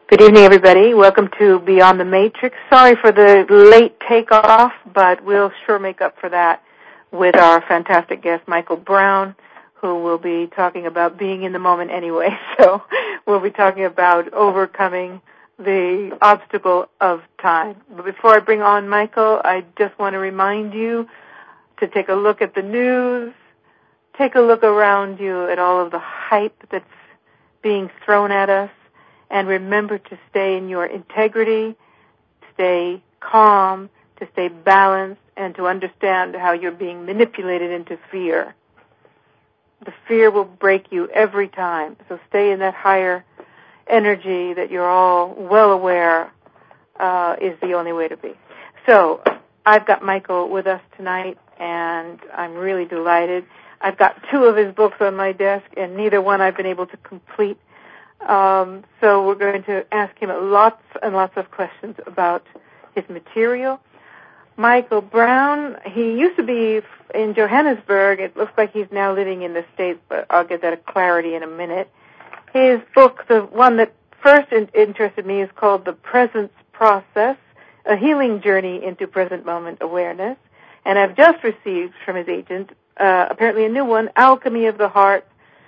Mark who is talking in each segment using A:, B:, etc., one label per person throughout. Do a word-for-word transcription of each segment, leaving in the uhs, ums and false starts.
A: Good evening, everybody. Welcome to Beyond the Matrix. Sorry for the late takeoff, but we'll sure make up for that with our fantastic guest, Michael Brown, who will be talking about being in the moment anyway. So we'll be talking about overcoming the obstacle of time. But before I bring on Michael, I just want to remind you to take a look at the news, take a look around you at all of the hype that's being thrown at us, and remember to stay in your integrity, stay calm, to stay balanced, and to understand how you're being manipulated into fear. The fear will break you every time, so stay in that higher energy that you're all well aware uh, is the only way to be. So I've got Michael with us tonight, and I'm really delighted. I've got two of his books on my desk, and neither one I've been able to complete. Um, so we're going to ask him lots and lots of questions about his material. Michael Brown, he used to be in Johannesburg. It looks like he's now living in the States, but I'll get that clarity in a minute. His book, the one that first in- interested me, is called The Presence Process, A Healing Journey into Present Moment Awareness. And I've just received from his agent, uh, apparently a new one, Alchemy of the Heart,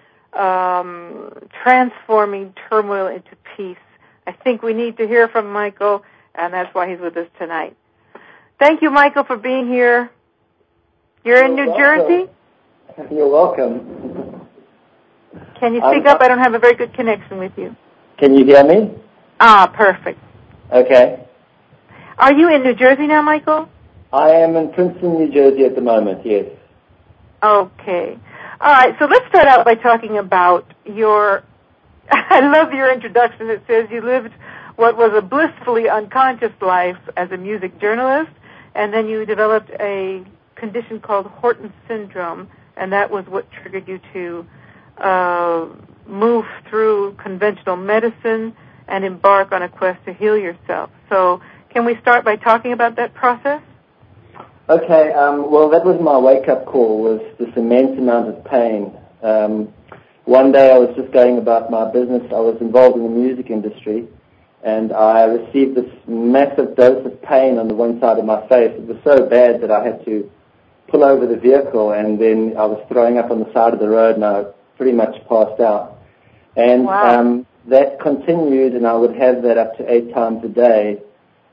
A: Um, transforming turmoil into peace. I think we need to hear from Michael, and that's why he's with us tonight. Thank you, Michael, for being here. You're, You're in New welcome.
B: Jersey? You're welcome.
A: Can you speak I'm, up? I don't have a very good connection with you.
B: Can you hear me?
A: Ah, perfect.
B: Okay.
A: Are you in New Jersey now, Michael?
B: I am in Princeton, New Jersey at the moment, yes.
A: Okay. All right, so let's start out by talking about your, I love your introduction. It says you lived what was a blissfully unconscious life as a music journalist, and then you developed a condition called Horton syndrome, and that was what triggered you to uh, move through conventional medicine and embark on a quest to heal yourself. So can we start by talking about that process?
B: Okay, um, well, that was my wake-up call, was this immense amount of pain. Um, one day I was just going about my business. I was involved in the music industry, and I received this massive dose of pain on the one side of my face. It was so bad that I had to pull over the vehicle, and then I was throwing up on the side of the road, and I pretty much passed out. And
A: wow.
B: um, that continued, and I would have that up to eight times a day.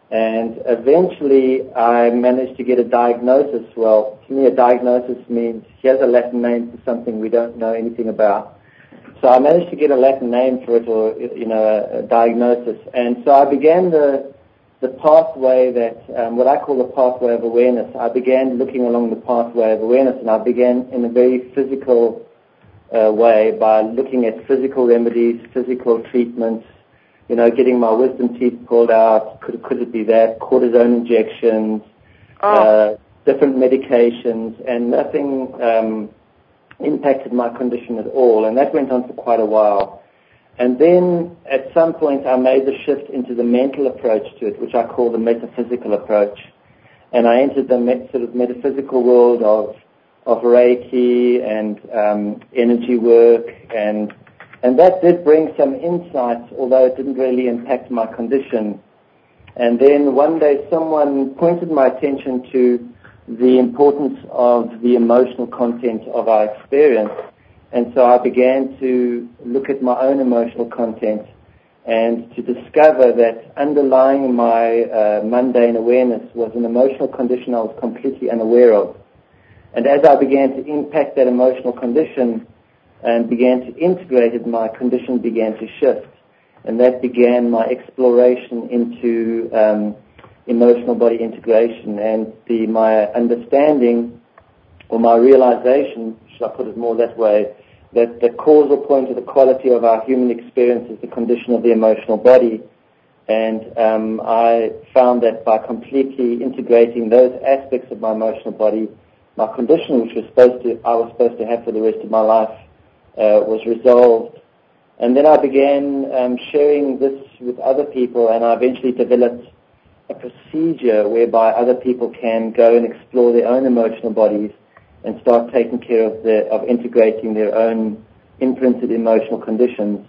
B: And eventually I managed to get a diagnosis. Well, to me a diagnosis means, here's a Latin name for something we don't know anything about. So I managed to get a Latin name for it, or, you know, a, a diagnosis. And so I began the the pathway that, um, what I call the pathway of awareness. I began looking along the pathway of awareness, and I began in a very physical uh, way by looking at physical remedies, physical treatments, you know, getting my wisdom teeth pulled out, could, could it be that, cortisone injections,
A: oh.
B: uh, different medications, and nothing um, impacted my condition at all. And that went on for quite a while. And then at some point I made the shift into the mental approach to it, which I call the metaphysical approach. And I entered the met, sort of metaphysical world of, of Reiki and um, energy work, and And that did bring some insights, although it didn't really impact my condition. And then one day someone pointed my attention to the importance of the emotional content of our experience. And so I began to look at my own emotional content and to discover that underlying my uh, mundane awareness was an emotional condition I was completely unaware of. And as I began to impact that emotional condition and began to integrate it, my condition began to shift. And that began my exploration into um, emotional body integration, and the, my understanding, or my realization, should I put it more that way, that the causal point of the quality of our human experience is the condition of the emotional body. And um, I found that by completely integrating those aspects of my emotional body, my condition, which was supposed to, I was supposed to have for the rest of my life, Uh, was resolved. And then I began um, sharing this with other people, and I eventually developed a procedure whereby other people can go and explore their own emotional bodies and start taking care of, the, of integrating their own imprinted emotional conditions.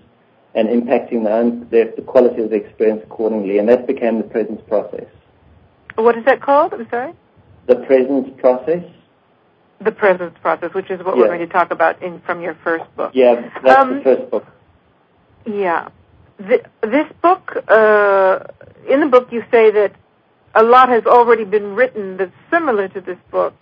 B: and impacting the, own, the, the quality of the experience accordingly. And that became the presence process.
A: What is that called? I'm sorry?
B: The presence process.
A: The presence process, which is what
B: yeah.
A: we're going to talk about in from your first book.
B: Yeah, that's
A: um,
B: the first book.
A: Yeah. The, this book, uh, in the book you say that a lot has already been written that's similar to this book.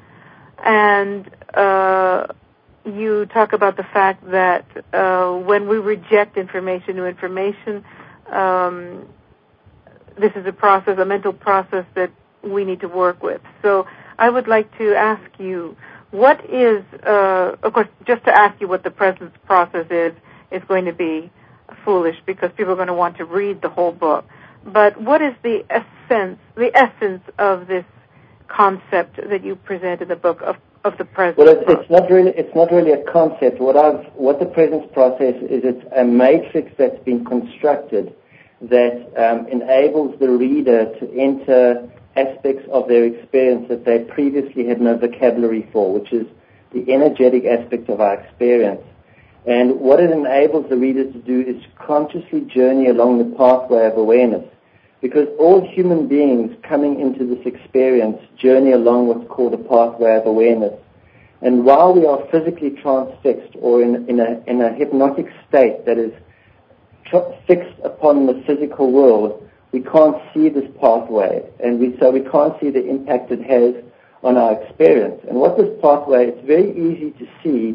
A: And uh, you talk about the fact that uh, when we reject information, new information, um, this is a process, a mental process that we need to work with. So I would like to ask you, what is, uh, of course, just to ask you what the presence process is, is going to be foolish because people are going to want to read the whole book. But what is the essence, the essence of this concept that you present in the book of, of the presence
B: well, it's,
A: process?
B: it's not really it's not really a concept. What I've what the presence process is, it's a matrix that's been constructed that um, enables the reader to enter aspects of their experience that they previously had no vocabulary for, which is the energetic aspect of our experience. And what it enables the reader to do is consciously journey along the pathway of awareness. Because all human beings coming into this experience journey along what's called a pathway of awareness. And while we are physically transfixed or in, in, a, in a hypnotic state that is tr- fixed upon the physical world, we can't see this pathway. And we, so we can't see the impact it has on our experience. And what this pathway, it's very easy to see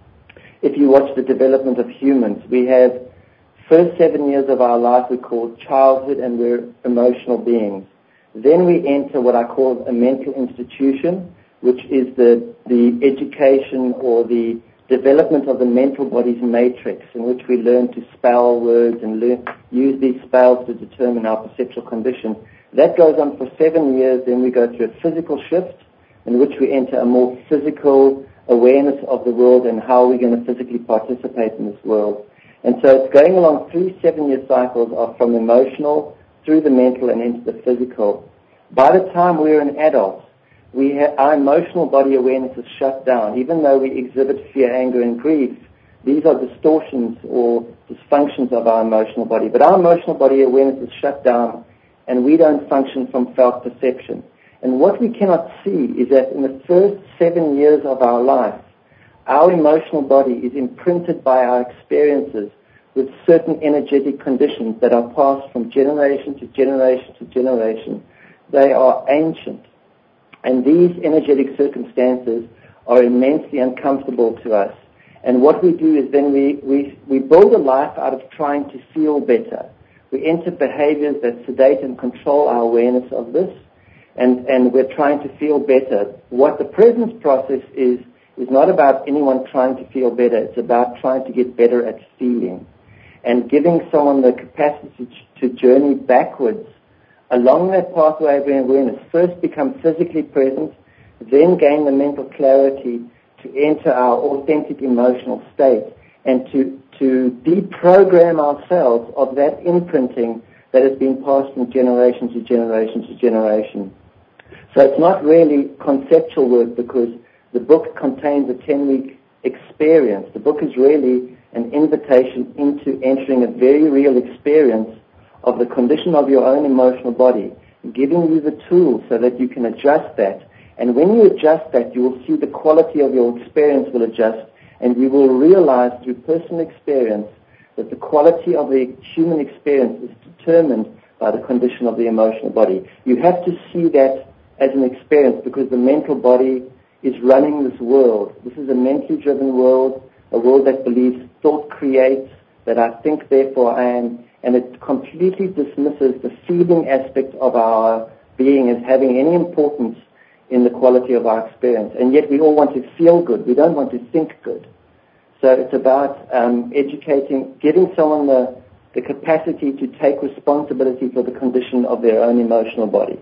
B: if you watch the development of humans. We have first seven years of our life we call childhood, and we're emotional beings. Then we enter what I call a mental institution, which is the, the education or the development of the mental body's matrix, in which we learn to spell words and learn, use these spells to determine our perceptual condition. That goes on for seven years. Then we go through a physical shift in which we enter a more physical awareness of the world and how we're going to physically participate in this world. And so it's going along three seven-year cycles of from emotional through the mental and into the physical. By the time we're an adult, we ha- our emotional body awareness is shut down. Even though we exhibit fear, anger, and grief, these are distortions or dysfunctions of our emotional body. But our emotional body awareness is shut down, and we don't function from felt perception. And what we cannot see is that in the first seven years of our life, our emotional body is imprinted by our experiences with certain energetic conditions that are passed from generation to generation to generation. They are ancient. And these energetic circumstances are immensely uncomfortable to us. And what we do is then we, we, we build a life out of trying to feel better. We enter behaviors that sedate and control our awareness of this. And, and we're trying to feel better. What the presence process is, is not about anyone trying to feel better. It's about trying to get better at feeling and giving someone the capacity to journey backwards along that pathway of awareness. First become physically present, then gain the mental clarity to enter our authentic emotional state and to, to deprogram ourselves of that imprinting that has been passed from generation to generation to generation. So it's not really conceptual work because the book contains a ten-week experience. The book is really an invitation into entering a very real experience of the condition of your own emotional body, giving you the tools so that you can adjust that. And when you adjust that, you will see the quality of your experience will adjust, and you will realize through personal experience that the quality of the human experience is determined by the condition of the emotional body. You have to see that as an experience because the mental body is running this world. This is a mentally driven world, a world that believes thought creates, that I think, therefore I am, and it completely dismisses the feeling aspect of our being as having any importance in the quality of our experience. And yet we all want to feel good. We don't want to think good. So it's about um, educating, giving someone the, the capacity to take responsibility for the condition of their own emotional body.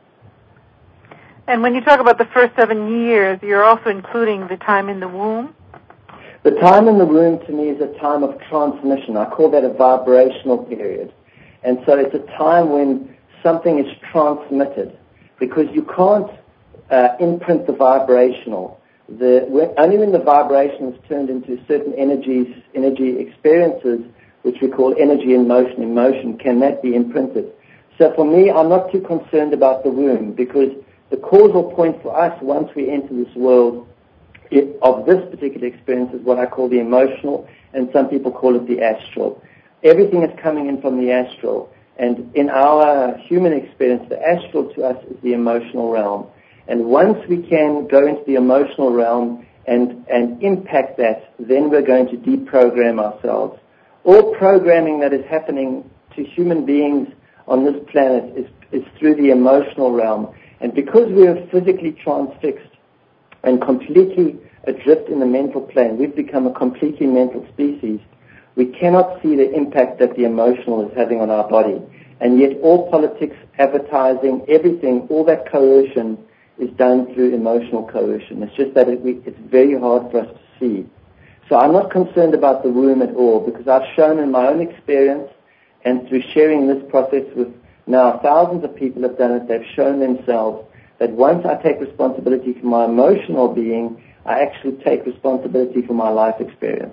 A: And when you talk about the first seven years, you're also including the time in the womb?
B: The time in the womb to me is a time of transmission. I call that a vibrational period. And so it's a time when something is transmitted because you can't uh, imprint the vibrational. The, when, only when the vibration is turned into certain energies, energy experiences which we call energy in motion, emotion, can that be imprinted? So for me, I'm not too concerned about the womb, because the causal point for us once we enter this world it, of this particular experience is what I call the emotional, and some people call it the astral. Everything is coming in from the astral, and in our human experience, the astral to us is the emotional realm. And once we can go into the emotional realm and, and impact that, then we're going to deprogram ourselves. All programming that is happening to human beings on this planet is, is through the emotional realm. And because we are physically transfixed and completely adrift in the mental plane, we've become a completely mental species. We cannot see the impact that the emotional is having on our body. And yet all politics, advertising, everything, all that coercion is done through emotional coercion. It's just that it, we, it's very hard for us to see. So I'm not concerned about the womb at all, because I've shown in my own experience and through sharing this process with now thousands of people have done it, they've shown themselves that once I take responsibility for my emotional being, I actually take responsibility for my life experience.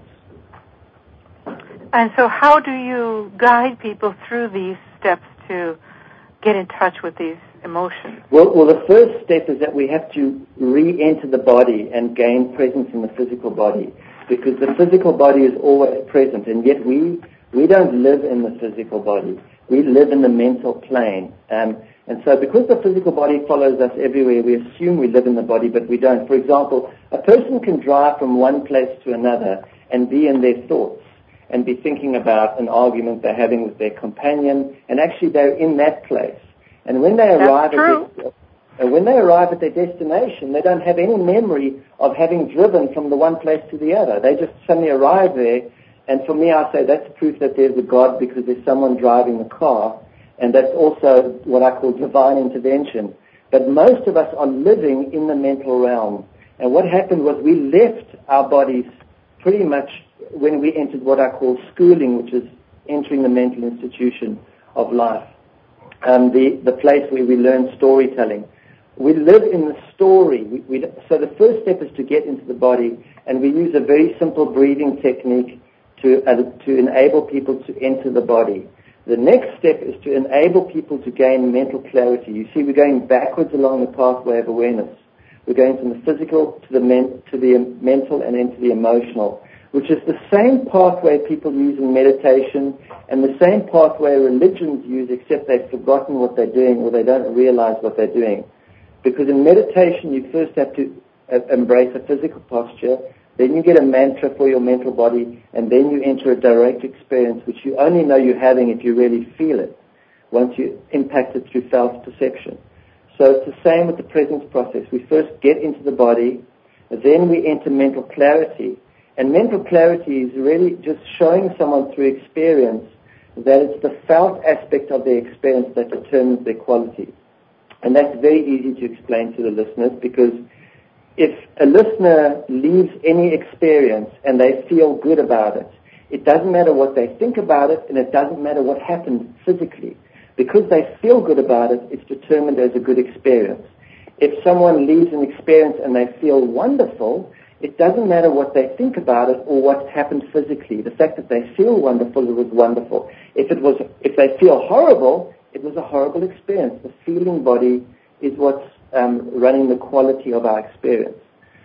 A: And so how do you guide people through these steps to get in touch with these emotions?
B: Well, well, the first step is that we have to re-enter the body and gain presence in the physical body, because the physical body is always present, and yet we we don't live in the physical body. We live in the mental plane. Um, and so because the physical body follows us everywhere, we assume we live in the body, but we don't. For example, a person can drive from one place to another and be in their thoughts and be thinking about an argument they're having with their companion, and actually they're in that place. And when they arrive
A: That's true.
B: at their, when they arrive at their destination, they don't have any memory of having driven from the one place to the other. They just suddenly arrive there, and for me, I say that's proof that there's a God, because there's someone driving the car, and that's also what I call divine intervention. But most of us are living in the mental realm, and what happened was we left our bodies pretty much when we entered what I call schooling, which is entering the mental institution of life, um, the, the place where we learn storytelling. We live in the story. We, we, so the first step is to get into the body, and we use a very simple breathing technique to, uh, to enable people to enter the body. The next step is to enable people to gain mental clarity. You see, we're going backwards along the pathway of awareness. We're going from the physical to the, men, to the mental and into the emotional, which is the same pathway people use in meditation and the same pathway religions use, except they've forgotten what they're doing or they don't realize what they're doing. Because in meditation, you first have to uh, embrace a physical posture, then you get a mantra for your mental body, and then you enter a direct experience, which you only know you're having if you really feel it, once you impact it through felt perception. So it's the same with the presence process. We first get into the body, then we enter mental clarity. And mental clarity is really just showing someone through experience that it's the felt aspect of their experience that determines their quality. And that's very easy to explain to the listeners, because if a listener leaves any experience and they feel good about it, it doesn't matter what they think about it, and it doesn't matter what happened physically. Because they feel good about it, it's determined as a good experience. If someone leaves an experience and they feel wonderful, it doesn't matter what they think about it or what happened physically. The fact that they feel wonderful, it was wonderful. If it was, if they feel horrible, it was a horrible experience. The feeling body is what's um, running the quality of our experience.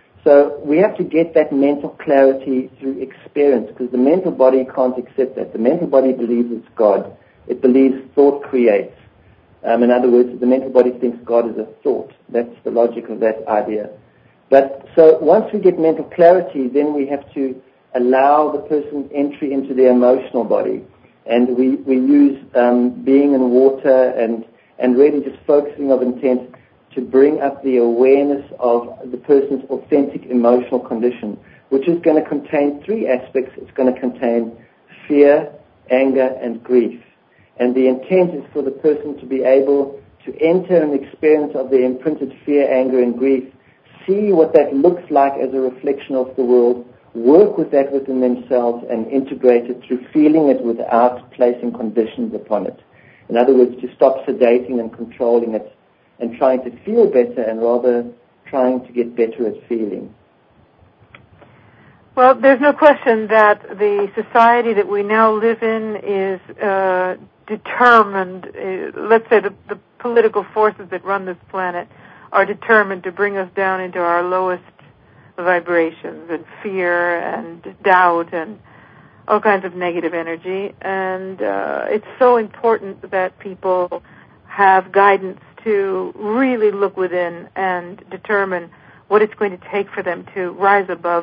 B: So we have to get that mental clarity through experience, because the mental body can't accept that. The mental body believes it's God. It believes thought creates. Um, in other words, the mental body thinks God is a thought. That's the logic of that idea. But so once we get mental clarity, then we have to allow the person entry into their emotional body. And we, we use um, being in water and, and really just focusing of intent to bring up the awareness of the person's authentic emotional condition, which is going to contain three aspects. It's going to contain fear, anger, and grief. And the intent is for the person to be able to enter an experience of their imprinted fear, anger, and grief, see what that looks like as a reflection of the world, work with that within themselves, and integrate it through feeling it without placing conditions upon it. In other words, to stop sedating and controlling it and trying to feel better, and rather trying to get better at feeling.
A: Well, there's no question that the society that we now live in is uh, determined, uh, let's say the, the political forces that run this planet are determined to bring us down into our lowest vibrations and fear and doubt and all kinds of negative energy. And uh, it's so important that people have guidance to really look within and determine what it's going to take for them to rise above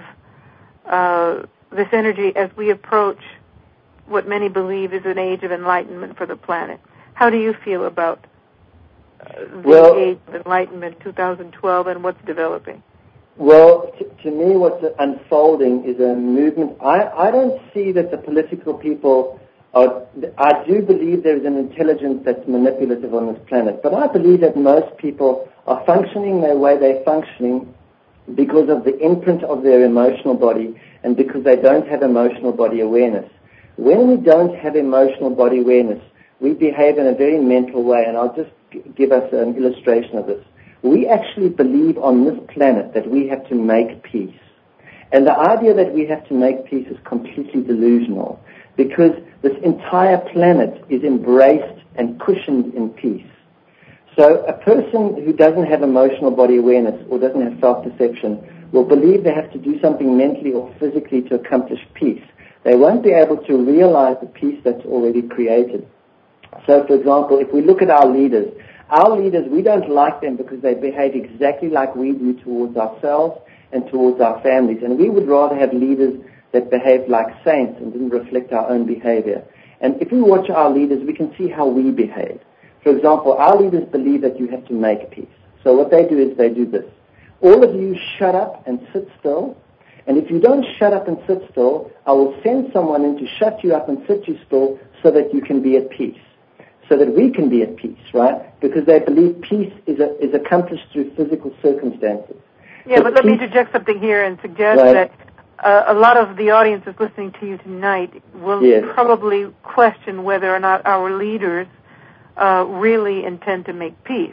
A: uh, this energy as we approach what many believe is an age of enlightenment for the planet. How do you feel about uh, the
B: well,
A: age of enlightenment two thousand twelve and what's developing?
B: Well, to, to me what's unfolding is a movement. I, I don't see that the political people are, I do believe there is an intelligence that's manipulative on this planet, but I believe that most people are functioning the way they're functioning because of the imprint of their emotional body and because they don't have emotional body awareness. When we don't have emotional body awareness, we behave in a very mental way, and I'll just g- give us an illustration of this. We actually believe on this planet that we have to make peace. And the idea that we have to make peace is completely delusional because this entire planet is embraced and cushioned in peace. So a person who doesn't have emotional body awareness or doesn't have self-perception will believe they have to do something mentally or physically to accomplish peace. They won't be able to realize the peace that's already created. So, for example, if we look at our leaders, our leaders, we don't like them because they behave exactly like we do towards ourselves and towards our families. And we would rather have leaders that behaved like saints and didn't reflect our own behavior. And if we watch our leaders, we can see how we behave. For example, our leaders believe that you have to make peace. So what they do is they do this. All of you shut up and sit still. And if you don't shut up and sit still, I will send someone in to shut you up and sit you still so that you can be at peace. So that we can be at peace, right? Because they believe peace is a, is accomplished through physical circumstances.
A: Yeah, so but let me interject something here and suggest right. that uh, a lot of the audience that's listening to you tonight will yes. probably question whether or not our leaders uh, really intend to make peace.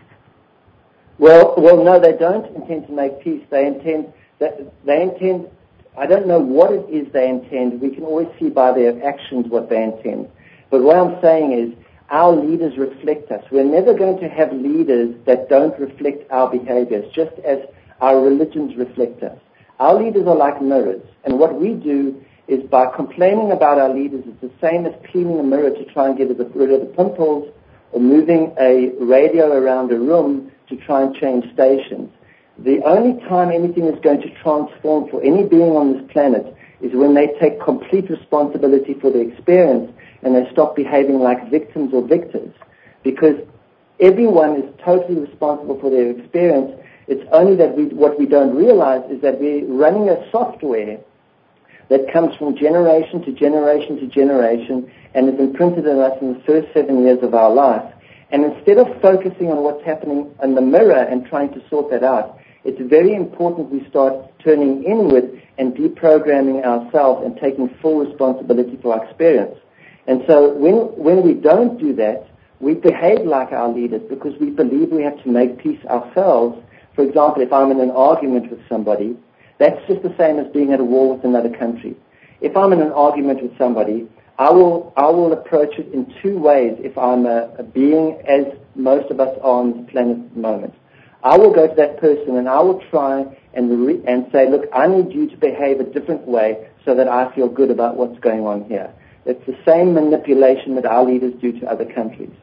B: Well, well, no, they don't intend to make peace. They intend that they intend. I don't know what it is they intend. We can always see by their actions what they intend. But what I'm saying is, our leaders reflect us. We're never going to have leaders that don't reflect our behaviors, just as our religions reflect us. Our leaders are like mirrors, and what we do is by complaining about our leaders, it's the same as cleaning a mirror to try and get rid of the pimples, or moving a radio around a room to try and change stations. The only time anything is going to transform for any being on this planet is when they take complete responsibility for the experience and they stop behaving like victims or victors. Because everyone is totally responsible for their experience. It's only that we, what we don't realize is that we're running a software that comes from generation to generation to generation and is imprinted in us in the first seven years of our life. And instead of focusing on what's happening in the mirror and trying to sort that out, it's very important we start turning inward and deprogramming ourselves and taking full responsibility for our experience. And so when when we don't do that, we behave like our leaders because we believe we have to make peace ourselves. For example, if I'm in an argument with somebody, that's just the same as being at a war with another country. If I'm in an argument with somebody, I will I will approach it in two ways if I'm a, a being as most of us are on this planet at the moment. I will go to that person and I will try and re- and say, look, I need you to behave a different way so that I feel good about what's going on here. It's the same manipulation that our leaders do to other countries.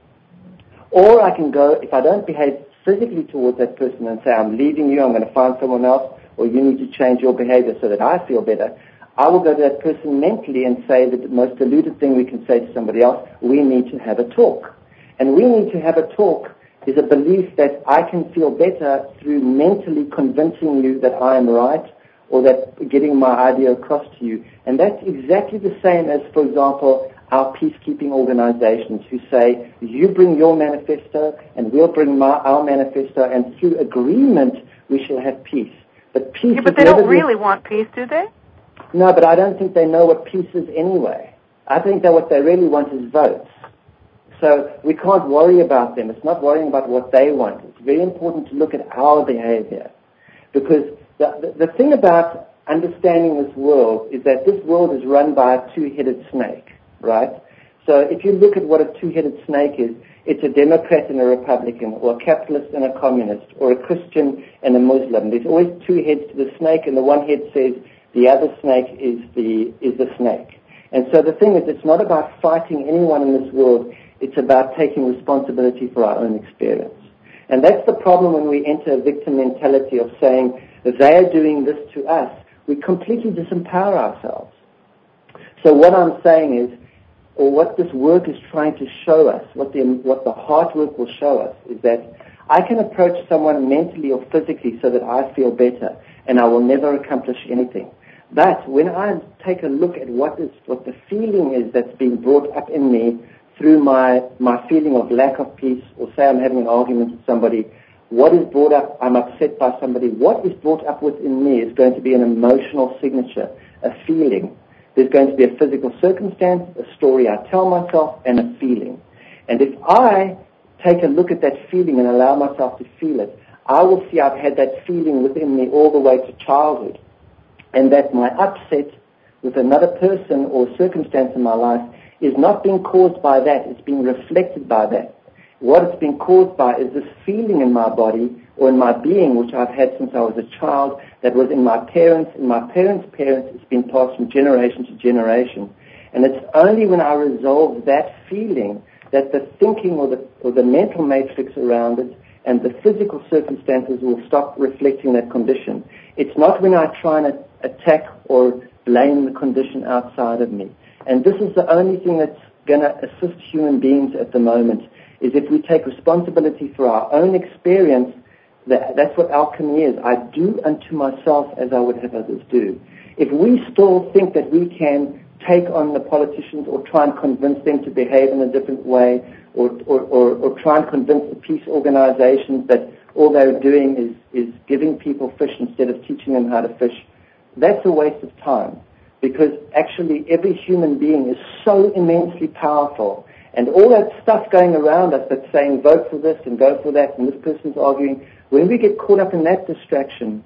B: Or I can go, if I don't behave physically towards that person and say, I'm leaving you, I'm going to find someone else, or you need to change your behavior so that I feel better, I will go to that person mentally and say that the most deluded thing we can say to somebody else, we need to have a talk. And we need to have a talk is a belief that I can feel better through mentally convincing you that I am right or that getting my idea across to you. And that's exactly the same as, for example, our peacekeeping organizations who say, you bring your manifesto and we'll bring my, our manifesto, and through agreement we shall have peace. But peace
A: yeah, but they don't really been... want peace, do they?
B: No, but I don't think they know what peace is anyway. I think that what they really want is votes. So we can't worry about them. It's not worrying about what they want. It's very important to look at our behavior. Because the, the, the thing about understanding this world is that this world is run by a two-headed snake, right? So if you look at what a two-headed snake is, it's a Democrat and a Republican, or a capitalist and a communist, or a Christian and a Muslim. There's always two heads to the snake, and the one head says the other snake is the is the snake. And so the thing is, it's not about fighting anyone in this world. It's about taking responsibility for our own experience. And that's the problem when we enter a victim mentality of saying, they are doing this to us. We completely disempower ourselves. So what I'm saying is, or what this work is trying to show us, what the, what the heart work will show us, is that I can approach someone mentally or physically so that I feel better, and I will never accomplish anything. But when I take a look at what is what the feeling is that's being brought up in me through my, my feeling of lack of peace, or say I'm having an argument with somebody, what is brought up, I'm upset by somebody, what is brought up within me is going to be an emotional signature, a feeling. There's going to be a physical circumstance, a story I tell myself, and a feeling. And if I take a look at that feeling and allow myself to feel it, I will see I've had that feeling within me all the way to childhood. And that my upset with another person or circumstance in my life is not being caused by that, it's being reflected by that. What it's been caused by is this feeling in my body or in my being, which I've had since I was a child, that was in my parents, in my parents' parents, it's been passed from generation to generation. And it's only when I resolve that feeling that the thinking or the, or the mental matrix around it and the physical circumstances will stop reflecting that condition. It's not when I try and attack or blame the condition outside of me. And this is the only thing that's going to assist human beings at the moment, is if we take responsibility for our own experience. That, that's what alchemy is. I do unto myself as I would have others do. If we still think that we can take on the politicians or try and convince them to behave in a different way, or, or, or, or try and convince the peace organizations that all they're doing is, is giving people fish instead of teaching them how to fish, that's a waste of time. Because actually every human being is so immensely powerful. And all that stuff going around us that's saying vote for this and go for that and this person's arguing, when we get caught up in that distraction,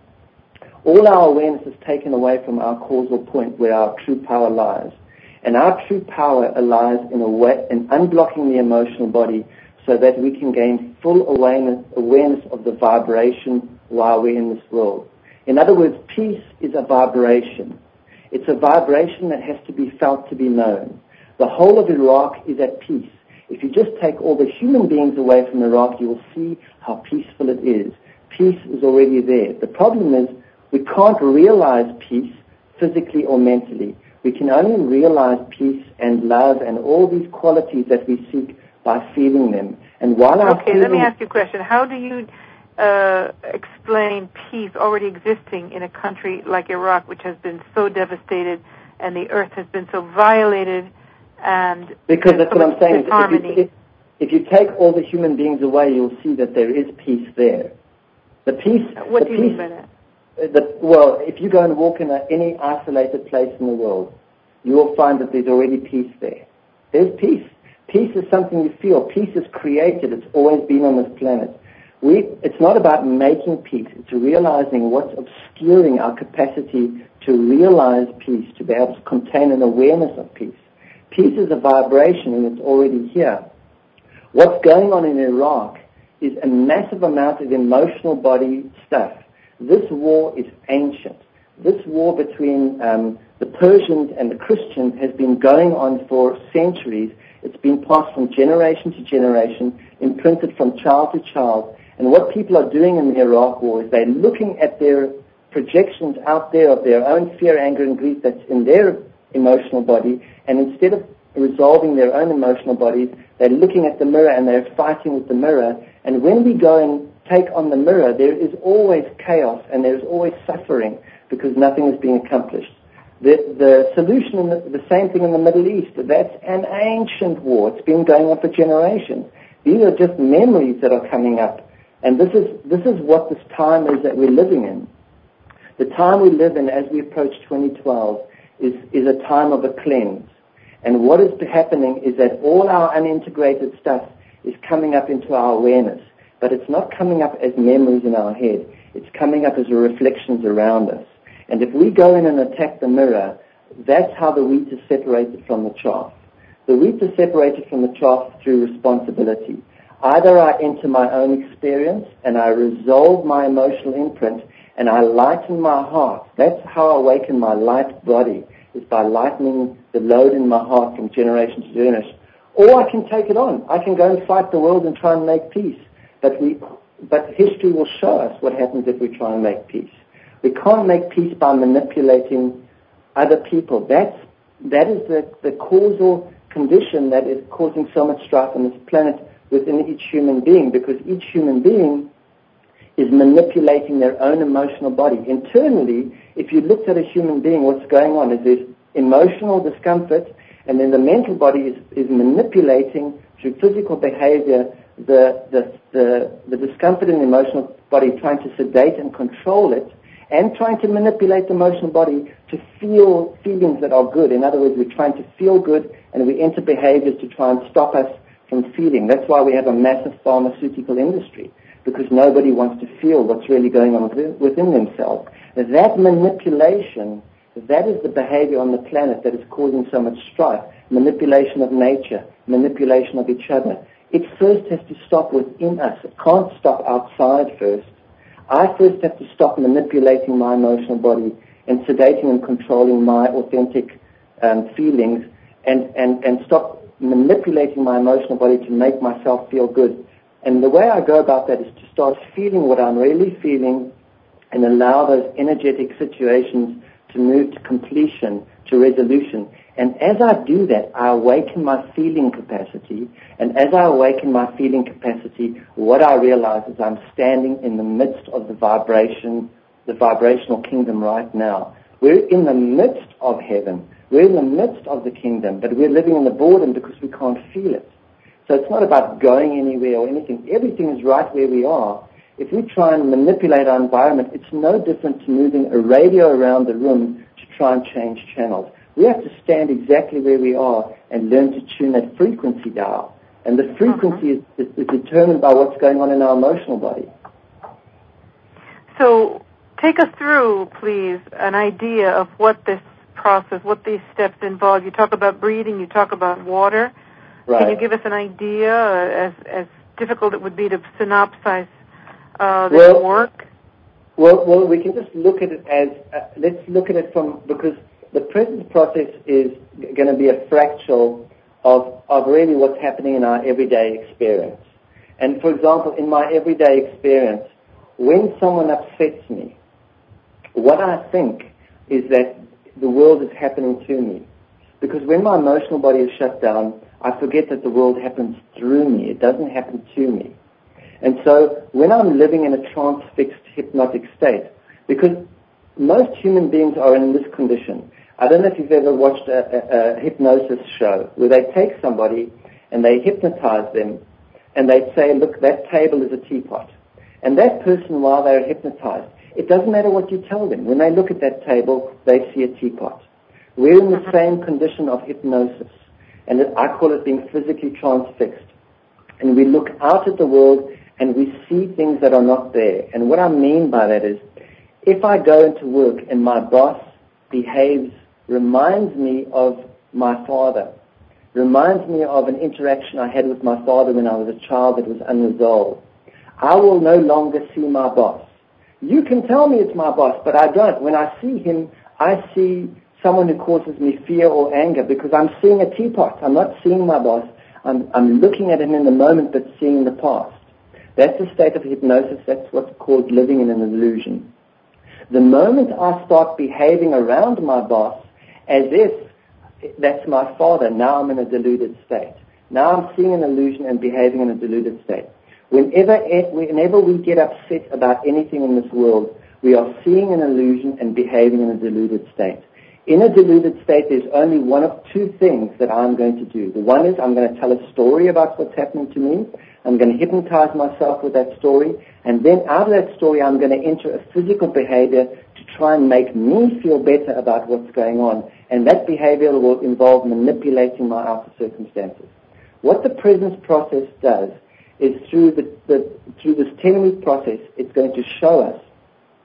B: all our awareness is taken away from our causal point where our true power lies. And our true power lies in, a way, in unblocking the emotional body so that we can gain full awareness, awareness of the vibration while we're in this world. In other words, peace is a vibration. It's a vibration that has to be felt to be known. The whole of Iraq is at peace. If you just take all the human beings away from Iraq, you will see how peaceful it is. Peace is already there. The problem is we can't realize peace physically or mentally. We can only realize peace and love and all these qualities that we seek by feeling them. And while our
A: Okay, let me ask you a question. How do you uh, explain peace already existing in a country like Iraq, which has been so devastated and the earth has been so violated? And
B: because that's
A: so
B: what I'm saying.
A: If
B: you, if, if you take all the human beings away, you'll see that there is peace there. The peace.
A: What
B: the
A: do you
B: peace,
A: mean by that?
B: The, well, if you go and walk in a, any isolated place in the world, you will find that there's already peace there. There's peace. Peace is something you feel. Peace is created. It's always been on this planet. We, it's not about making peace. It's realizing what's obscuring our capacity to realize peace, to be able to contain an awareness of peace. Peace is a vibration, and it's already here. What's going on in Iraq is a massive amount of emotional body stuff. This war is ancient. This war between um, the Persians and the Christians has been going on for centuries. It's been passed from generation to generation, imprinted from child to child. And what people are doing in the Iraq war is they're looking at their projections out there of their own fear, anger, and grief that's in their emotional body, and instead of resolving their own emotional bodies, they're looking at the mirror and they're fighting with the mirror. And when we go and take on the mirror, there is always chaos and there's always suffering because nothing is being accomplished. The, the solution, in the, the same thing in the Middle East, that's an ancient war. It's been going on for generations. These are just memories that are coming up. And this is, this is what this time is that we're living in. The time we live in as we approach twenty twelve is, is a time of a cleanse. And what is happening is that all our unintegrated stuff is coming up into our awareness. But it's not coming up as memories in our head. It's coming up as reflections around us. And if we go in and attack the mirror, that's how the wheat is separated from the chaff. The wheat is separated from the chaff through responsibility. Either I enter my own experience and I resolve my emotional imprint and I lighten my heart. That's how I awaken my light body, is by lightening the load in my heart from generation to generation. Or I can take it on. I can go and fight the world and try and make peace. But we, but history will show us what happens if we try and make peace. We can't make peace by manipulating other people. That's, that is the, the causal condition that is causing so much strife on this planet within each human being, because each human being is manipulating their own emotional body. Internally, if you looked at a human being, what's going on is there's emotional discomfort, and then the mental body is, is manipulating through physical behavior the, the, the, the discomfort in the emotional body, trying to sedate and control it, and trying to manipulate the emotional body to feel feelings that are good. In other words, we're trying to feel good, and we enter behaviors to try and stop us from feeling. That's why we have a massive pharmaceutical industry, because nobody wants to feel what's really going on within, within themselves. That manipulation, that is the behavior on the planet that is causing so much strife. Manipulation of nature, manipulation of each other. It first has to stop within us. It can't stop outside first. I first have to stop manipulating my emotional body and sedating and controlling my authentic um, feelings, and, and, and stop manipulating my emotional body to make myself feel good. And the way I go about that is to start feeling what I'm really feeling and allow those energetic situations to move to completion, to resolution. And as I do that, I awaken my feeling capacity. And as I awaken my feeling capacity, what I realize is I'm standing in the midst of the vibration, the vibrational kingdom right now. We're in the midst of heaven. We're in the midst of the kingdom, but we're living in the boredom because we can't feel it. So it's not about going anywhere or anything. Everything is right where we are. If we try and manipulate our environment, it's no different to moving a radio around the room to try and change channels. We have to stand exactly where we are and learn to tune that frequency dial. And the frequency is, is, is determined by what's going on in our emotional body.
A: So take us through, please, an idea of what this process, what these steps involve. You talk about breathing, you talk about water.
B: Right.
A: Can you give us an idea, uh, as, as difficult it would be to synopsize uh, this
B: well,
A: work?
B: Well, well, we can just look at it as, uh, let's look at it from, because the presence process is going to be a fractal of, of really what's happening in our everyday experience. And for example, in my everyday experience, when someone upsets me, what I think is that the world is happening to me. Because when my emotional body is shut down, I forget that the world happens through me. It doesn't happen to me. And so when I'm living in a transfixed hypnotic state, because most human beings are in this condition. I don't know if you've ever watched a, a, a hypnosis show where they take somebody and they hypnotize them and they say, look, that table is a teapot. And that person, while they're hypnotized, it doesn't matter what you tell them. When they look at that table, they see a teapot. We're in the same condition of hypnosis. And I call it being physically transfixed. And we look out at the world and we see things that are not there. And what I mean by that is, if I go into work and my boss behaves, reminds me of my father, reminds me of an interaction I had with my father when I was a child that was unresolved, I will no longer see my boss. You can tell me it's my boss, but I don't. When I see him, I see someone who causes me fear or anger because I'm seeing a teapot. I'm not seeing my boss. I'm, I'm looking at him in the moment but seeing the past. That's the state of hypnosis. That's what's called living in an illusion. The moment I start behaving around my boss as if that's my father, now I'm in a deluded state. Now I'm seeing an illusion and behaving in a deluded state. Whenever, whenever we get upset about anything in this world, we are seeing an illusion and behaving in a deluded state. In a deluded state, there's only one of two things that I'm going to do. The one is I'm going to tell a story about what's happening to me. I'm going to hypnotize myself with that story. And then out of that story, I'm going to enter a physical behavior to try and make me feel better about what's going on. And that behavior will involve manipulating my outer circumstances. What the presence process does is through the, the through this ten-week process, it's going to show us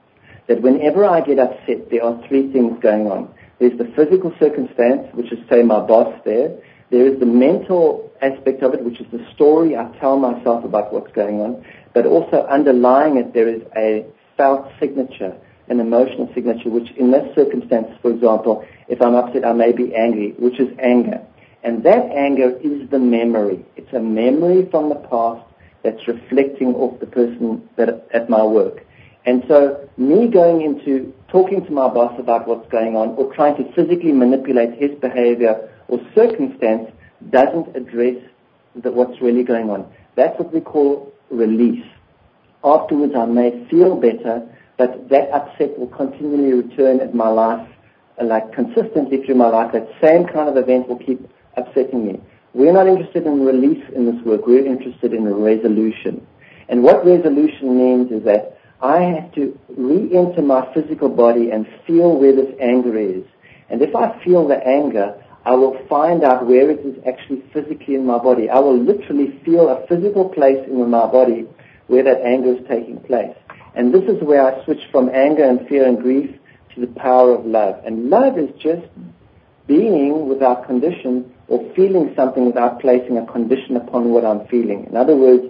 B: that whenever I get upset, there are three things going on. There's the physical circumstance, which is, say, my boss there. There is the mental aspect of it, which is the story I tell myself about what's going on. But also underlying it, there is a felt signature, an emotional signature, which in this circumstance, for example, if I'm upset, I may be angry, which is anger. And that anger is the memory. It's a memory from the past that's reflecting off the person that at my work. And so me going into talking to my boss about what's going on or trying to physically manipulate his behavior or circumstance doesn't address the, what's really going on. That's what we call release. Afterwards, I may feel better, but that upset will continually return in my life, uh, like consistently through my life. That same kind of event will keep upsetting me. We're not interested in release in this work. We're interested in resolution. And what resolution means is that I have to re-enter my physical body and feel where this anger is. And if I feel the anger, I will find out where it is actually physically in my body. I will literally feel a physical place in my body where that anger is taking place. And this is where I switch from anger and fear and grief to the power of love. And love is just being without condition or feeling something without placing a condition upon what I'm feeling. In other words,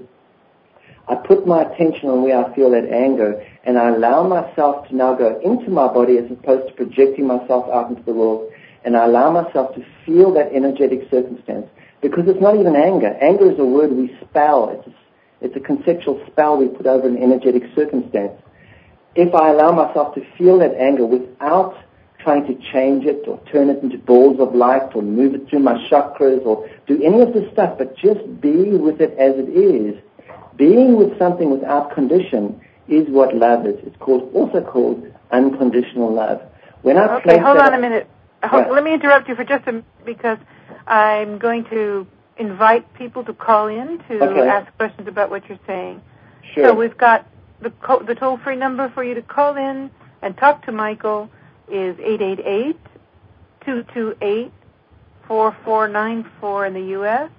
B: I put my attention on where I feel that anger, and I allow myself to now go into my body as opposed to projecting myself out into the world, and I allow myself to feel that energetic circumstance. Because it's not even anger. Anger is a word we spell. It's a, it's a conceptual spell we put over an energetic circumstance. If I allow myself to feel that anger without trying to change it or turn it into balls of light or move it through my chakras or do any of this stuff, but just be with it as it is, being with something without condition is what love is. It's called, also called unconditional love. When I
A: okay, hold on a minute. Hold,
B: yeah.
A: Let me interrupt you for just a minute because I'm going to invite people to call in to
B: okay.
A: ask questions about what you're saying.
B: Sure.
A: So we've got the, co- the toll-free number for you to call in and talk to Michael is eight eight eight, two two eight, four four nine four in the U S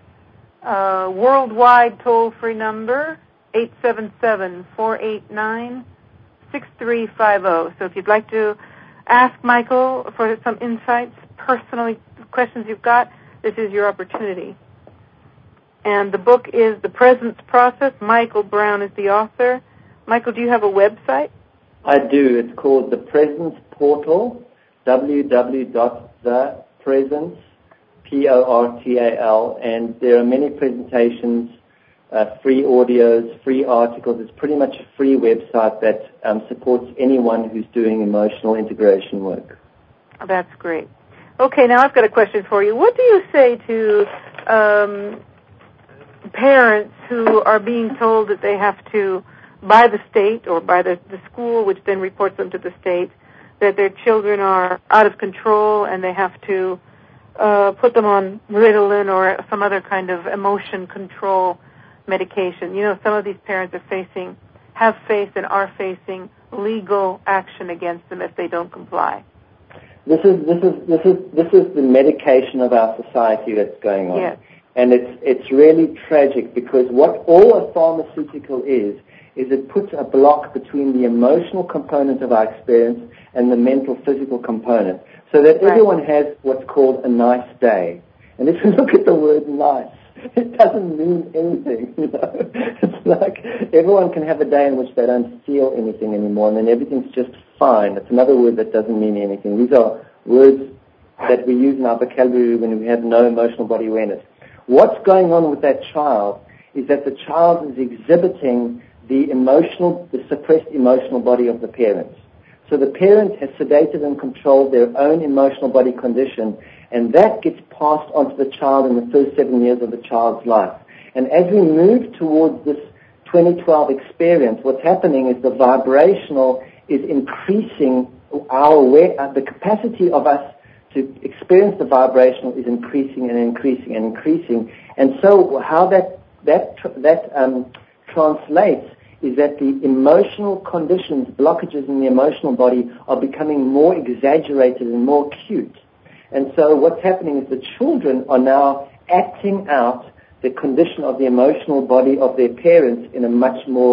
A: Uh, worldwide toll-free number, eight seven seven, four eight nine, six three five zero. So if you'd like to ask Michael for some insights, personally, questions you've got, this is your opportunity. And the book is The Presence Process. Michael Brown is the author. Michael, do you have a website?
B: I do. It's called The Presence Portal, w w w dot the presence, P O R T A L, and there are many presentations, uh, free audios, free articles. It's pretty much a free website that um, supports anyone who's doing emotional integration work.
A: That's great. Okay, now I've got a question for you. What do you say to um, parents who are being told that they have to, by the state or by the, the school, which then reports them to the state, that their children are out of control and they have to uh, put them on Ritalin or some other kind of emotion control medication? You know, some of these parents are facing, have faced and are facing legal action against them if they don't comply.
B: This is this is this is this is the medication of our society that's going on,
A: yes.
B: And it's it's really tragic because what all a pharmaceutical is is it puts a block between the emotional component of our experience and the mental physical component, so that
A: right.
B: everyone has what's called a nice day. And if you look at the word nice, it doesn't mean anything. You know, it's like everyone can have a day in which they don't feel anything anymore, and then everything's just fine. It's another word that doesn't mean anything. These are words that we use in our vocabulary when we have no emotional body awareness. What's going on with that child is that the child is exhibiting the emotional, the suppressed emotional body of the parents. So the parent has sedated and controlled their own emotional body condition, and that gets passed on to the child in the first seven years of the child's life. And as we move towards this twenty twelve experience, what's happening is the vibrational is increasing. Our aware, uh, the capacity of us to experience the vibrational is increasing and increasing and increasing. And so how that that that um, translates is that the emotional conditions, blockages in the emotional body are becoming more exaggerated and more acute. And so what's happening is the children are now acting out the condition of the emotional body of their parents in a much more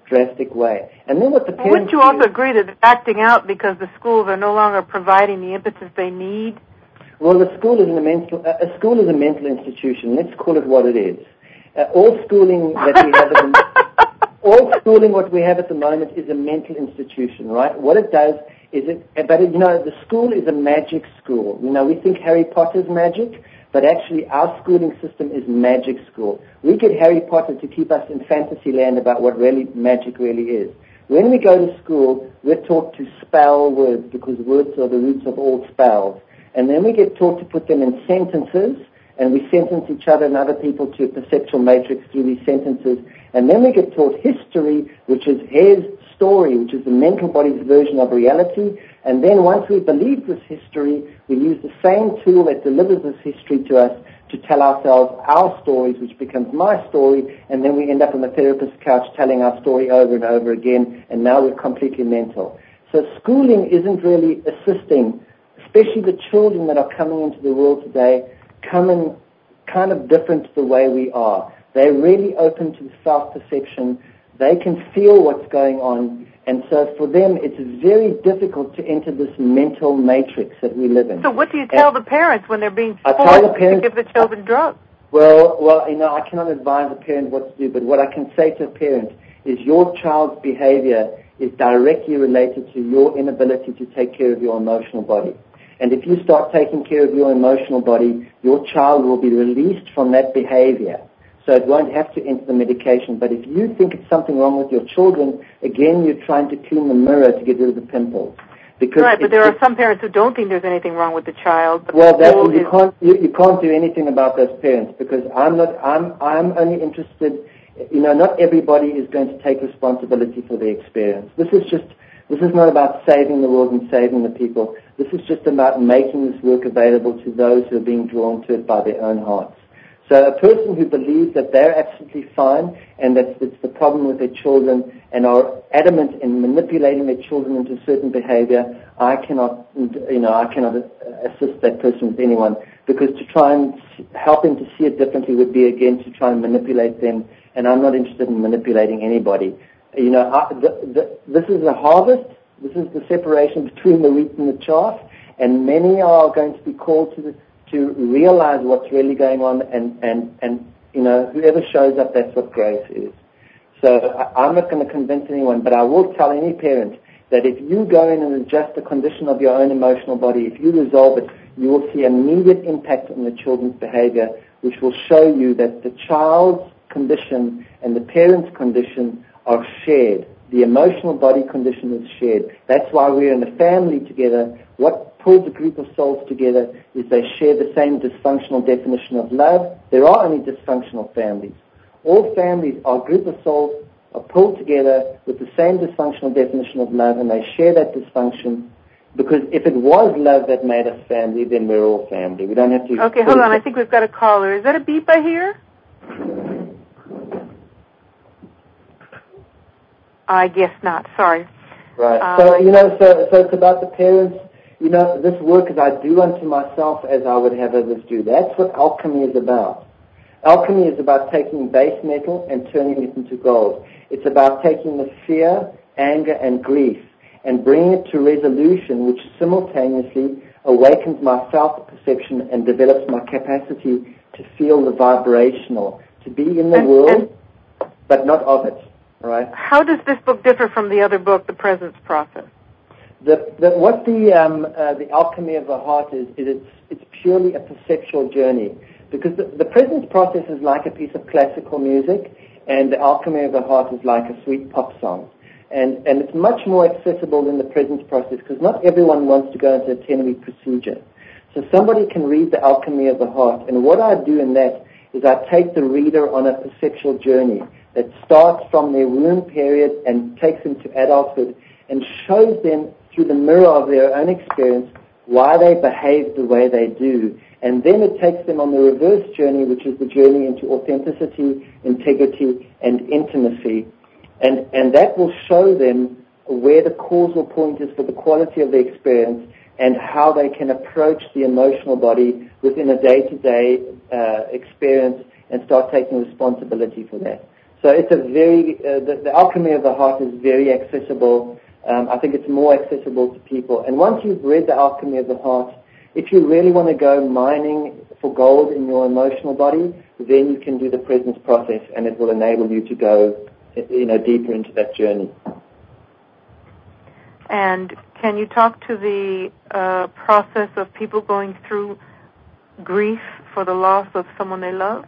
B: drastic way. And then what the parents
A: Wouldn't you also agree that it's acting out because the schools are no longer providing the impetus they need?
B: Well, the school is a mental, a school is a mental institution. Let's call it what it is. Uh, all schooling that we have, at the, all schooling what we have at the moment is a mental institution, right? What it does is it, but it, you know, the school is a magic school. You know, we think Harry Potter's magic, but actually our schooling system is magic school. We get Harry Potter to keep us in fantasy land about what really magic really is. When we go to school, we're taught to spell words because words are the roots of all spells. And then we get taught to put them in sentences, and we sentence each other and other people to a perceptual matrix through these sentences. And then we get taught history, which is his story, which is the mental body's version of reality. And then once we believe this history, we use the same tool that delivers this history to us to tell ourselves our stories, which becomes my story, and then we end up on the therapist's couch telling our story over and over again, and now we're completely mental. So schooling isn't really assisting, especially the children that are coming into the world today, coming kind of different to the way we are. They're really open to self-perception. They can feel what's going on. And so for them, it's very difficult to enter this mental matrix that we live in.
A: So what do you tell and the parents when they're being forced
B: the parents,
A: to give the children drugs?
B: Well, well, you know, I cannot advise a parent what to do, but what I can say to a parent is your child's behavior is directly related to your inability to take care of your emotional body. And if you start taking care of your emotional body, your child will be released from that behavior. So it won't have to enter the medication. But if you think it's something wrong with your children, again, you're trying to clean the mirror to get rid of the pimples. Because
A: right, but there are some parents who don't think there's anything wrong with the child. But
B: well,
A: the
B: that, you
A: is...
B: can't you, you can't do anything about those parents because I'm not I'm I'm only interested. You know, not everybody is going to take responsibility for their experience. This is just this is not about saving the world and saving the people. This is just about making this work available to those who are being drawn to it by their own hearts. So a person who believes that they're absolutely fine and that it's the problem with their children and are adamant in manipulating their children into a certain behavior, I cannot, you know, I cannot assist that person with anyone because to try and help them to see it differently would be again to try and manipulate them, and I'm not interested in manipulating anybody. You know, I, the, the, this is a harvest. This is the separation between the wheat and the chaff, and many are going to be called to the to realize what's really going on, and, and, and you know, whoever shows up, that's what grace is. So I, I'm not going to convince anyone, but I will tell any parent that if you go in and adjust the condition of your own emotional body, if you resolve it, you will see immediate impact on the children's behavior, which will show you that the child's condition and the parent's condition are shared. The emotional body condition is shared. That's why we're in a family together. What pulls a group of souls together is they share the same dysfunctional definition of love. There are only dysfunctional families. All families are a group of souls are pulled together with the same dysfunctional definition of love, and they share that dysfunction. Because if it was love that made us family, then we're all family. We don't have to...
A: Okay, hold on. I think we've got a caller. Is that a beep I hear? I guess not. Sorry.
B: Right.
A: Um,
B: so, you know, so, so it's about the parents. You know, this work is I do unto myself as I would have others do. That's what alchemy is about. Alchemy is about taking base metal and turning it into gold. It's about taking the fear, anger, and grief and bringing it to resolution, which simultaneously awakens my self-perception and develops my capacity to feel the vibrational, to be in the
A: and,
B: world,
A: and
B: but not of it. Right?
A: How does this book differ from the other book, The Presence Process?
B: The, the, what the um, uh, the alchemy of the heart is, is it's, it's purely a perceptual journey. Because the, the presence process is like a piece of classical music, and the alchemy of the heart is like a sweet pop song. And, and it's much more accessible than the presence process, because not everyone wants to go into a ten-week procedure. So somebody can read the alchemy of the heart, and what I do in that is I take the reader on a perceptual journey that starts from their womb period and takes them to adulthood and shows them through the mirror of their own experience why they behave the way they do. And then it takes them on the reverse journey, which is the journey into authenticity, integrity, and intimacy. And, and that will show them where the causal point is for the quality of the experience and how they can approach the emotional body within a day-to-day uh, experience and start taking responsibility for that. So it's a very, uh, the, the alchemy of the heart is very accessible. Um, I think it's more accessible to people. And once you've read the alchemy of the heart, if you really want to go mining for gold in your emotional body, then you can do the presence process, and it will enable you to go, you know, deeper into that journey.
A: And can you talk to the uh, process of people going through grief for the loss of someone they love?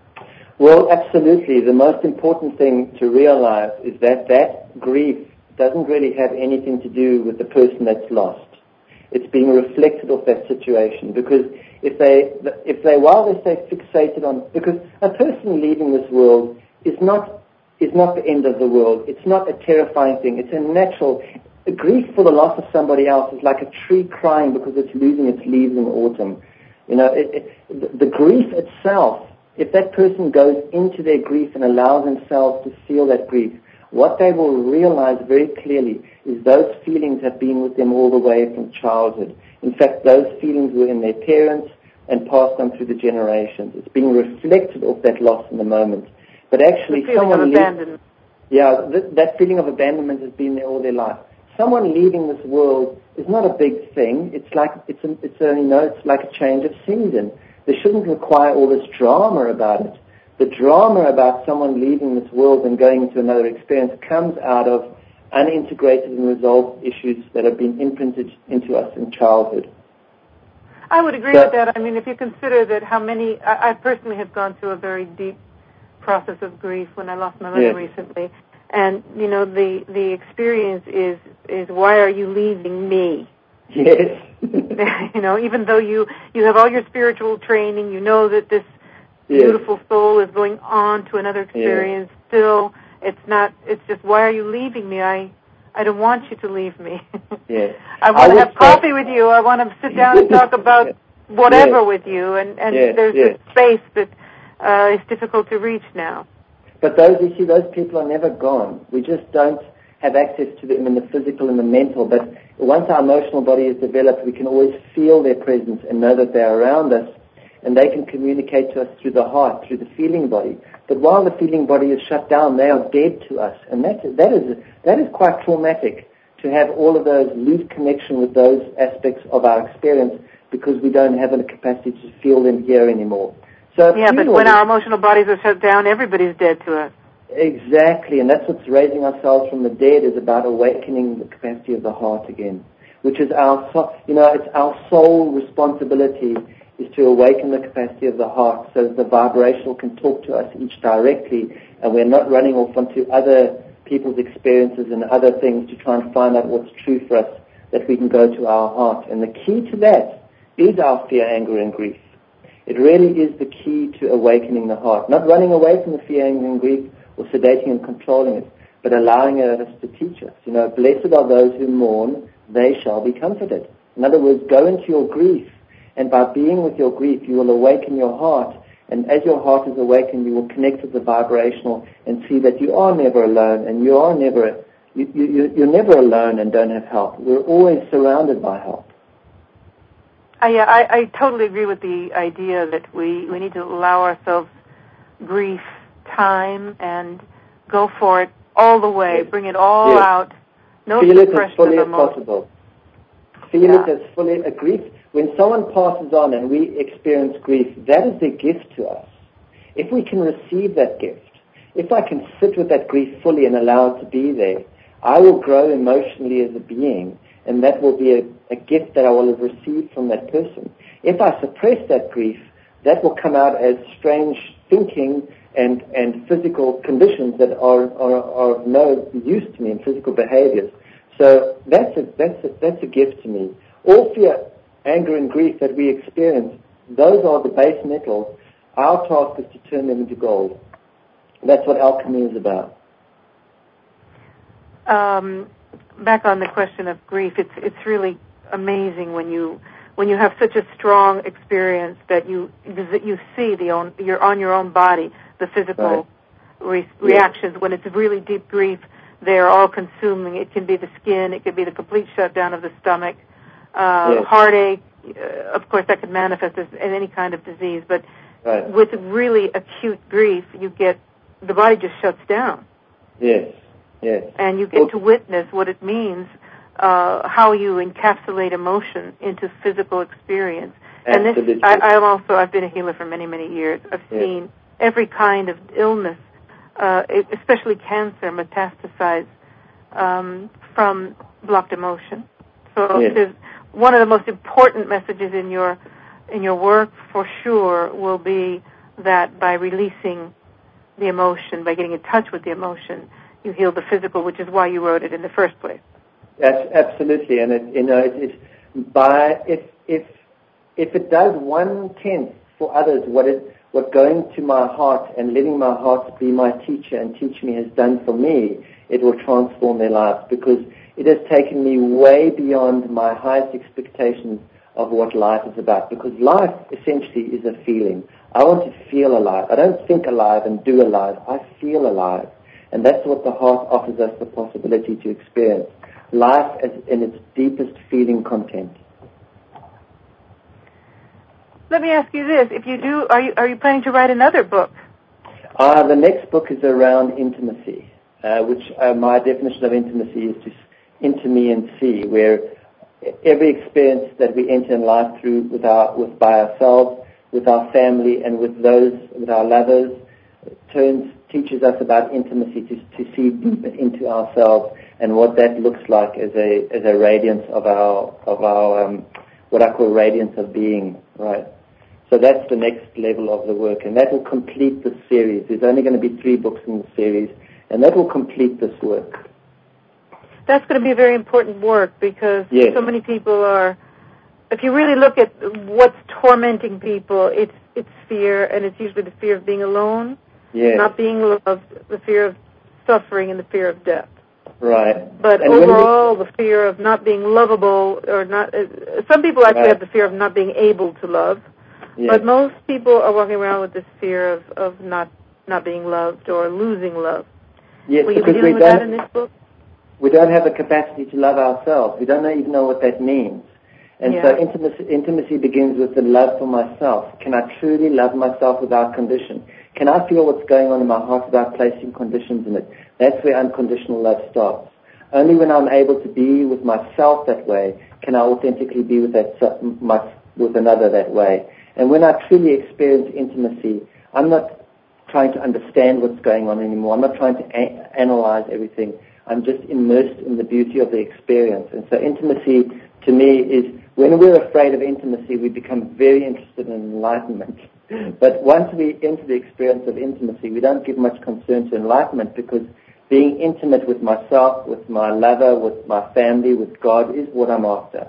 B: Well, absolutely. The most important thing to realize is that that grief doesn't really have anything to do with the person that's lost. It's being reflected off that situation, because if they, if they, while they stay fixated on, because a person leaving this world is not, is not the end of the world. It's not a terrifying thing. It's a natural, grief for the loss of somebody else is like a tree crying because it's losing its leaves in autumn. You know, it, it, the, the grief itself, if that person goes into their grief and allows themselves to feel that grief, what they will realize very clearly is those feelings have been with them all the way from childhood. In fact, those feelings were in their parents and passed on through the generations. It's being reflected off that loss in the moment. But actually,
A: the feeling
B: someone
A: of abandonment.
B: Le- yeah, th- that feeling of abandonment has been there all their life. Someone leaving this world is not a big thing. It's like it's a, it's a, you know, it's like a change of season. There shouldn't require all this drama about it. The drama about someone leaving this world and going into another experience comes out of unintegrated and resolved issues that have been imprinted into us in childhood.
A: I would agree so, with that. I mean, if you consider that how many, I, I personally have gone through a very deep process of grief when I lost my mother yes. recently. And, you know, the, the experience is, is why are you leaving me?
B: Yes.
A: You know, even though you, you have all your spiritual training, you know that this
B: yes.
A: beautiful soul is going on to another experience, yes. still, it's not, it's just, why are you leaving me? I, I don't want you to leave me.
B: Yes.
A: I want I to have coffee say, with you. I want to sit down and talk about yes. whatever yes. with you. And, and
B: yes.
A: there's
B: yes.
A: this space that uh, is difficult to reach now.
B: But those, you see, those people are never gone. We just don't have access to them in the physical and the mental. But once our emotional body is developed, we can always feel their presence and know that they're around us. And they can communicate to us through the heart, through the feeling body. But while the feeling body is shut down, they are dead to us. And that, that, is, that is quite traumatic, to have all of those lose connection with those aspects of our experience because we don't have the capacity to feel them here anymore. So
A: yeah, but when our emotional bodies are shut down, everybody's dead to us.
B: Exactly, and that's what's raising ourselves from the dead, is about awakening the capacity of the heart again, which is our, you know, it's our sole responsibility is to awaken the capacity of the heart so that the vibrational can talk to us each directly, and we're not running off onto other people's experiences and other things to try and find out what's true for us, that we can go to our heart. And the key to that is our fear, anger, and grief. It really is the key to awakening the heart. Not running away from the fear, anger, and grief or sedating and controlling it, but allowing it to teach us. You know, blessed are those who mourn, they shall be comforted. In other words, go into your grief, and by being with your grief, you will awaken your heart. And as your heart is awakened, you will connect with the vibrational and see that you are never alone, and you are never, you, you, you're never alone and don't have help. We're always surrounded by help.
A: Uh, yeah, I, I totally agree with the idea that we, we need to allow ourselves grief time and go for it all the way,
B: yes.
A: bring it all
B: yes.
A: out. No
B: Feel it
A: suppression
B: as fully
A: of
B: as
A: emotion.
B: possible. Feel
A: yeah.
B: it as fully a grief. When someone passes on and we experience grief, that is their gift to us. If we can receive that gift, if I can sit with that grief fully and allow it to be there, I will grow emotionally as a being, and that will be a, a gift that I will have received from that person. If I suppress that grief, that will come out as strange thinking and, and physical conditions that are, are, are of no use to me in physical behaviors. So that's a, that's, a, that's a gift to me. All fear, anger, and grief that we experience, those are the base metals. Our task is to turn them into gold. That's what alchemy is about.
A: Um, back on the question of grief, it's it's really amazing when you when you have such a strong experience that you that you see the own you're on your own body, the physical
B: right.
A: re- reactions. When it's really deep grief, they're all consuming. It can be the skin, it could be the complete shutdown of the stomach, uh,
B: yes.
A: heartache. Uh, of course, that could manifest as in any kind of disease, but
B: right.
A: with really acute grief, you get the body just shuts down.
B: Yes, yes.
A: And you get well, to witness what it means, uh, how you encapsulate emotion into physical experience.
B: Absolutely.
A: And this, I, I'm also, I've been a healer for many, many years. I've yes. seen every kind of illness, uh, especially cancer, metastasize um, from blocked emotion. So
B: yes.
A: there's one of the most important messages in your in your work, for sure, will be that by releasing the emotion, by getting in touch with the emotion, you heal the physical, which is why you wrote it in the first place.
B: Yes, absolutely, and it, you know, it, it's by if if if it does one tenth for others, what it what going to my heart and letting my heart be my teacher and teach me has done for me, it will transform their lives, because it has taken me way beyond my highest expectations of what life is about, because life essentially is a feeling. I want to feel alive. I don't think alive and do alive. I feel alive. And that's what the heart offers us the possibility to experience. Life as in its deepest feeling content.
A: Let me ask you this. If you do, are you, are you planning to write another book?
B: Uh, the next book is around intimacy, uh, which uh, my definition of intimacy is to into me and see, where every experience that we enter in life through with our with by ourselves, with our family, and with those with our lovers, turns teaches us about intimacy, to to see deeper into ourselves and what that looks like as a as a radiance of our of our um, what I call radiance of being, right? So that's the next level of the work, and that will complete the series. There's only going to be three books in the series, and that will complete this work.
A: That's going to be a very important work, because
B: yes.
A: so many people are, if you really look at what's tormenting people, it's it's fear, and it's usually the fear of being alone,
B: yes.
A: not being loved, the fear of suffering, and the fear of death.
B: Right.
A: But
B: and
A: overall, we, the fear of not being lovable, or not, uh, some people actually
B: right.
A: have the fear of not being able to love,
B: yes.
A: but most people are walking around with this fear of, of not, not being loved or losing love.
B: Yes,
A: Will you be dealing with that in this book?
B: We don't have the capacity to love ourselves. We don't even know what that means. And
A: yeah.
B: so intimacy, intimacy begins with the love for myself. Can I truly love myself without condition? Can I feel what's going on in my heart without placing conditions in it? That's where unconditional love starts. Only when I'm able to be with myself that way can I authentically be with that my, with another that way. And when I truly experience intimacy, I'm not trying to understand what's going on anymore. I'm not trying to a- analyze everything. I'm just immersed in the beauty of the experience. And so intimacy, to me, is when we're afraid of intimacy, we become very interested in enlightenment. But once we enter the experience of intimacy, we don't give much concern to enlightenment, because being intimate with myself, with my lover, with my family, with God is what I'm after.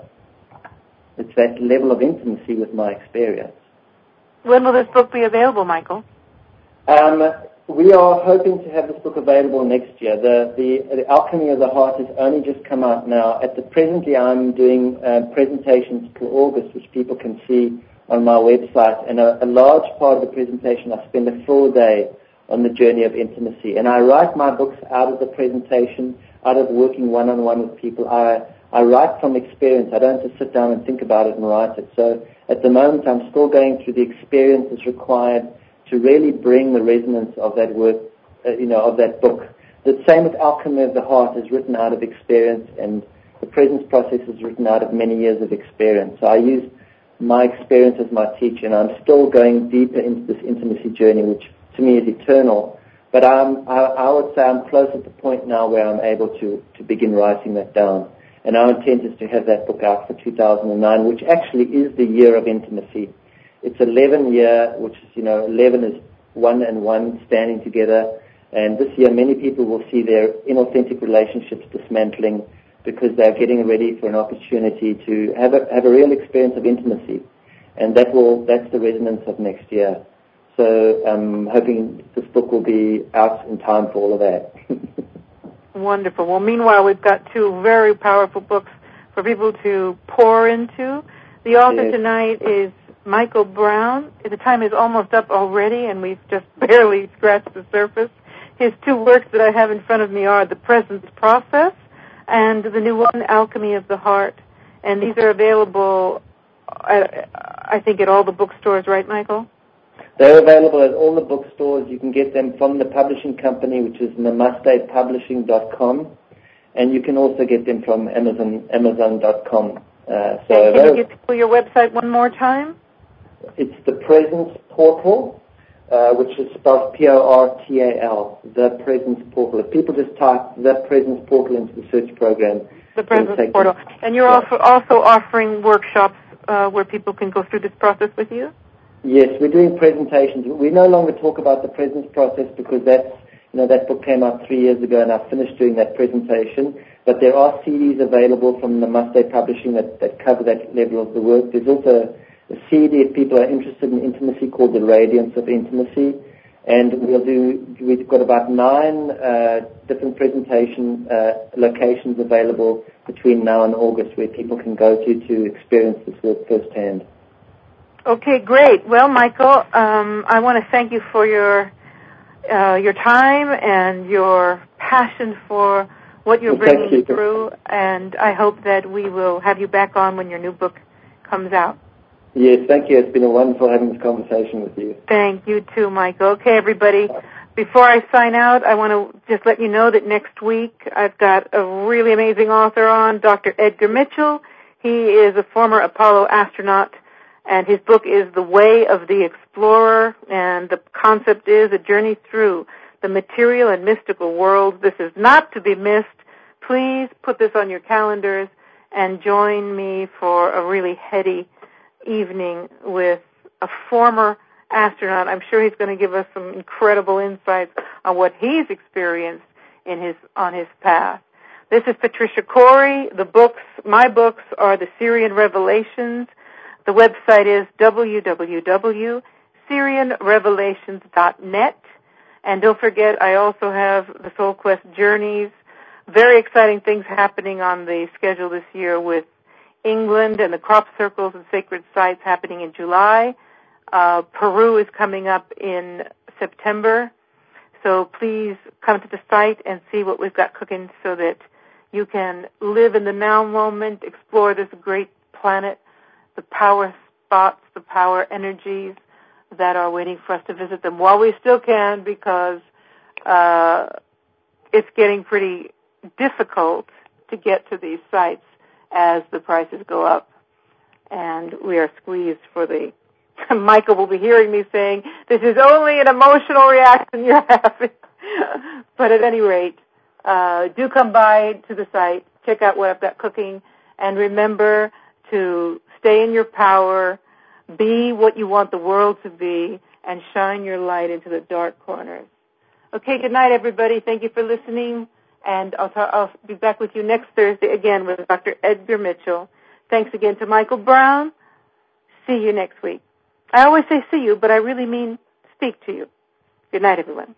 B: It's that level of intimacy with my experience.
A: When will this book be available, Michael?
B: Um, we are hoping to have this book available next year. The, the, the Alchemy of the Heart has only just come out now. At the presently, I'm doing uh, presentations till August, which people can see on my website. And a, a large part of the presentation, I spend a full day on the journey of intimacy. And I write my books out of the presentation, out of working one-on-one with people. I, I write from experience. I don't just sit down and think about it and write it. So at the moment, I'm still going through the experiences required to really bring the resonance of that work, uh, you know, of that book. The same with Alchemy of the Heart is written out of experience, and the presence process is written out of many years of experience. So I use my experience as my teacher, and I'm still going deeper into this intimacy journey, which to me is eternal. But I'm, I, I would say I'm close at the point now where I'm able to, to begin writing that down. And our intent is to have that book out for two thousand nine, which actually is the year of intimacy. It's eleven year, which is, you know, eleven is one and one standing together. And this year, many people will see their inauthentic relationships dismantling, because they're getting ready for an opportunity to have a, have a real experience of intimacy. And that will, that's the resonance of next year. So I'm hoping this book will be out in time for all of that.
A: Wonderful. Well, meanwhile, we've got two very powerful books for people to pour into. The author
B: yes.
A: tonight is Michael Brown. The time is almost up already, and we've just barely scratched the surface. His two works that I have in front of me are The Presence Process and the new one, Alchemy of the Heart. And these are available, I, I think, at all the bookstores, right, Michael?
B: They're available at all the bookstores. You can get them from the publishing company, which is namaste publishing dot com, and you can also get them from Amazon Amazon dot com. Uh, so
A: and can you give your website one more time?
B: It's the Presence Portal, uh, which is spelled P O R T A L, The Presence Portal. If people just type The Presence Portal into the search program.
A: The Presence Portal. Them. And you're yeah. also, also offering workshops uh, where people can go through this process with you?
B: Yes, we're doing presentations. We no longer talk about the presence process because that's, you know, that book came out three years ago and I finished doing that presentation. But there are C Ds available from Namaste Publishing that, that cover that level of the work. There's also a C D if people are interested in intimacy called The Radiance of Intimacy. And we'll do, we've got about nine uh, different presentation uh, locations available between now and August where people can go to to experience this work firsthand.
A: Okay, great. Well, Michael, um, I want to thank you for your uh, your time and your passion for what you're
B: well,
A: bringing
B: you.
A: through, and I hope that we will have you back on when your new book comes out.
B: Yes, thank you. It's been a wonderful having this conversation with you.
A: Thank you too, Michael. Okay, everybody, before I sign out, I want to just let you know that next week I've got a really amazing author on, Doctor Edgar Mitchell. He is a former Apollo astronaut, and his book is The Way of the Explorer, and the concept is a journey through the material and mystical worlds. This is not to be missed. Please put this on your calendars and join me for a really heady evening with a former astronaut. I'm sure he's going to give us some incredible insights on what he's experienced in his on his path. This is Patricia Corey. The books, my books, are the Sirian Revelations. The website is w w w dot sirian revelations dot net. And don't forget, I also have the Soul Quest Journeys. Very exciting things happening on the schedule this year with England and the crop circles and sacred sites happening in July. Uh, Peru is coming up in September. So please come to the site and see what we've got cooking so that you can live in the now moment, explore this great planet, the power spots, the power energies that are waiting for us to visit them while we still can, because uh, it's getting pretty difficult to get to these sites as the prices go up, and we are squeezed for the... Michael will be hearing me saying, this is only an emotional reaction you're having. But at any rate, uh, do come by to the site, check out what I've got cooking, and remember to stay in your power, be what you want the world to be, and shine your light into the dark corners. Okay, good night, everybody. Thank you for listening, and I'll, ta- I'll be back with you next Thursday again with Doctor Edgar Mitchell. Thanks again to Michael Brown. See you next week. I always say see you, but I really mean speak to you. Good night, everyone.